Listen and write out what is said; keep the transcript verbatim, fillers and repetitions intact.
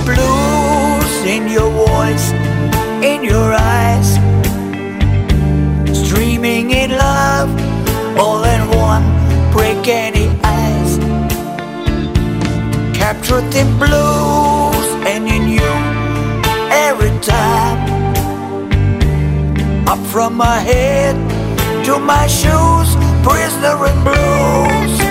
blues in your voice, in your eyes, streaming in love, all in one, break any ice. Captured in blues and in you every time. Up from my head to my shoes, prisoner in blues.